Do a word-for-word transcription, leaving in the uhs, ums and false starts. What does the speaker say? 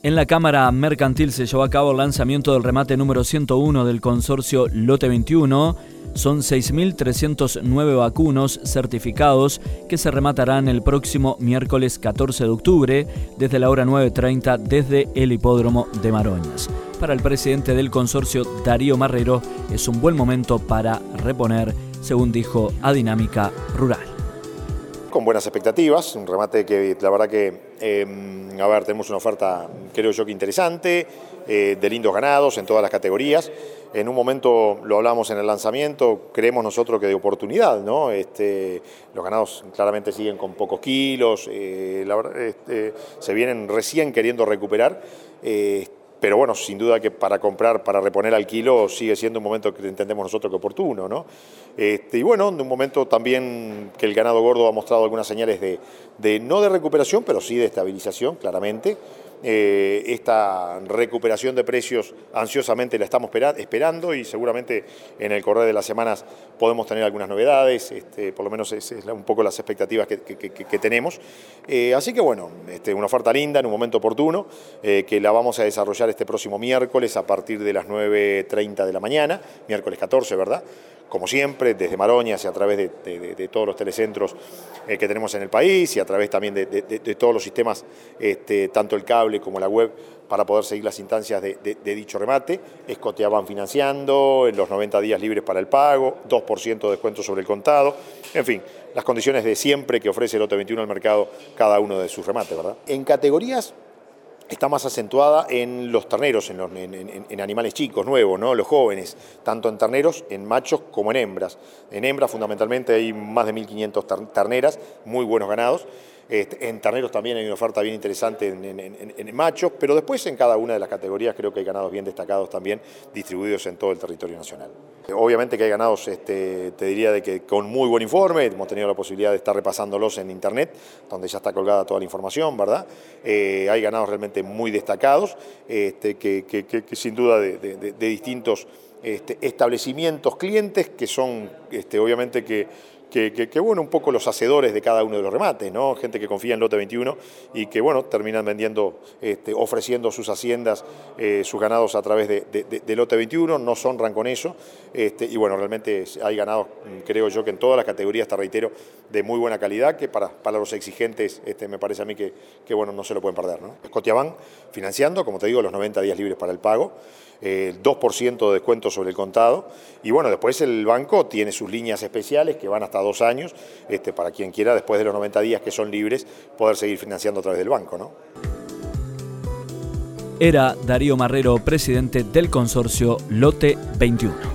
En la Cámara Mercantil se llevó a cabo el lanzamiento del remate número ciento uno del consorcio Lote veintiuno. Son seis mil trescientos nueve vacunos certificados que se rematarán el próximo miércoles catorce de octubre desde la hora nueve treinta desde el hipódromo de Maroñas. Para el presidente del consorcio, Darío Marrero, es un buen momento para reponer, según dijo a Dinámica Rural. Con buenas expectativas, un remate que la verdad que, eh, a ver, tenemos una oferta, creo yo que interesante, eh, de lindos ganados en todas las categorías. En un momento, lo hablamos en el lanzamiento, creemos nosotros que de oportunidad, ¿no? Este, los ganados claramente siguen con pocos kilos, eh, la verdad, este, se vienen recién queriendo recuperar. Eh, Pero bueno, sin duda que para comprar, para reponer al kilo, sigue siendo un momento que entendemos nosotros que oportuno, ¿no? Este, y bueno, de un momento también que el ganado gordo ha mostrado algunas señales de, de no de recuperación, pero sí de estabilización, claramente. Eh, esta recuperación de precios ansiosamente la estamos esperando y seguramente en el correr de las semanas podemos tener algunas novedades, este, por lo menos es, es un poco las expectativas que, que, que, que tenemos. Eh, así que bueno, este, una oferta linda en un momento oportuno, eh, que la vamos a desarrollar este próximo miércoles a partir de las nueve treinta de la mañana, miércoles catorce, ¿verdad? Como siempre, desde Maroñas y a través de, de, de todos los telecentros eh, que tenemos en el país y a través también de, de, de todos los sistemas, este, tanto el cable como la web, para poder seguir las instancias de, de, de dicho remate. Scotiabank financiando, en los noventa días libres para el pago, dos por ciento de descuento sobre el contado, en fin, las condiciones de siempre que ofrece el Lote veintiuno al mercado cada uno de sus remates, ¿verdad? En categorías está más acentuada en los terneros, en, los, en, en, en animales chicos, nuevos, ¿no? Los jóvenes, tanto en terneros, en machos como en hembras. En hembras fundamentalmente hay más de mil quinientas terneras, muy buenos ganados. Este, en terneros también hay una oferta bien interesante en, en, en, en machos, pero después en cada una de las categorías creo que hay ganados bien destacados también, distribuidos en todo el territorio nacional. Obviamente que hay ganados, este, te diría, de que con muy buen informe, hemos tenido la posibilidad de estar repasándolos en internet, donde ya está colgada toda la información, ¿verdad? Eh, hay ganados realmente muy destacados, este, que, que, que, que sin duda de, de, de distintos este, establecimientos, clientes, que son este, obviamente que Que, que, que, bueno, un poco los hacedores de cada uno de los remates, ¿no? Gente que confía en Lote veintiuno y que, bueno, terminan vendiendo, este, ofreciendo sus haciendas, eh, sus ganados a través de, de, de, de Lote veintiuno, no se honran con eso, este, y bueno, realmente hay ganados, creo yo, que en todas las categorías, te reitero, de muy buena calidad, que para, para los exigentes, este, me parece a mí que, que, bueno, no se lo pueden perder, ¿no? Scotiabank financiando, como te digo, los noventa días libres para el pago, el eh, dos por ciento de descuento sobre el contado, y bueno, después el banco tiene sus líneas especiales que van hasta dos años, este, para quien quiera, después de los noventa días que son libres, poder seguir financiando a través del banco, ¿no? Era Darío Marrero, presidente del consorcio Lote veintiuno.